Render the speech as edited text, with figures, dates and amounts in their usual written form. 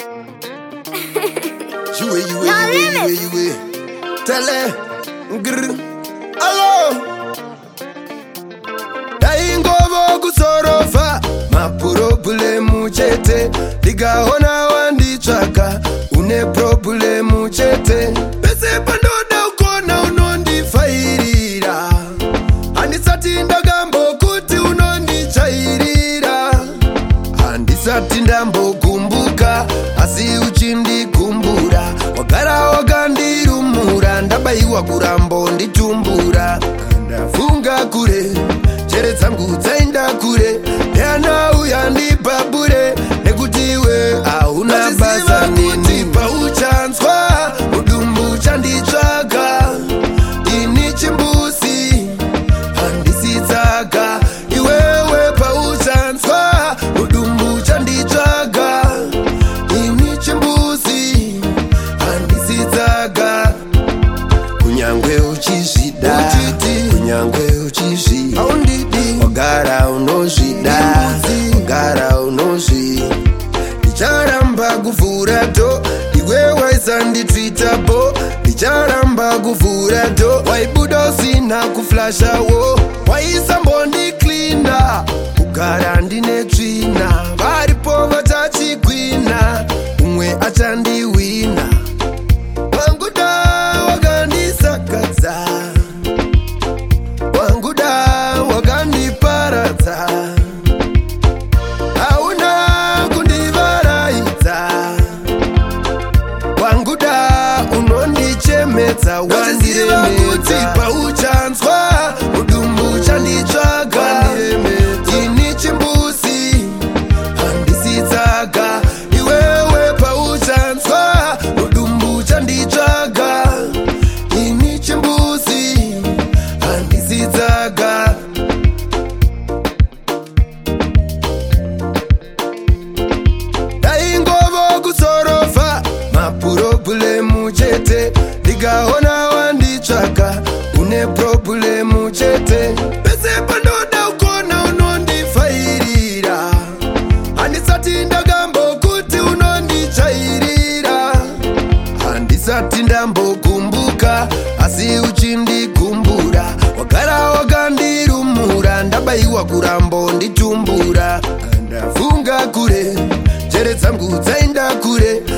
You Tele grr. Allo Daingovo kusorofa maproblemu chete Digaona wandichaka une problemu chete Pese pandoda ukona unondifairira Andisati ndagambo kuti unondichairira Andisati ndambokumbuka asi uchindikumbura Wagara wagandirumura ndabaiwa kurambo nditumbura Ndafunga kure chere dzangu dzaenda kure Yana uyandibabure nekutiwe hauna basa nini pauchanswa udumbu chanditsvaga ini chimbusi handisitsaka iwewe pauchanswa udumbu chanditsvaga ini chimbusi handisitsaka kunyangwe uchizvida kunyangwe uchizvida wagara unozvida wagara unozvi ndicharamba kuvhura to iwe waisanditwitapo ndicharamba kuvhura to waibuda usina kuflashawo waisambondiklina kugara ndine tsvina varipo vatachigwina umwe achandiwina wanguda wakandisakadza wanguda wakandiparadza hauna kundivaraidza wanguda unondichemedza wandiremedza pauchanswa udumbu chanditsvaga ini chimbusi handisitsaka iwewe pauchanswa udumbu chanditsvaga ini chimbusi handisitsaka Daingovo kusorofa maproblemu chete Digaona wanditsvaka une problemu chete Pese pandoda ukona unondifairira Handisati ndagambo kuti unondichairira Handisati ndambokumbuka asi uchindikumbura Wagara wagandirumura ndabaiwa kurambo nditumbura Ndafunga kure chere dzangu dzaenda kure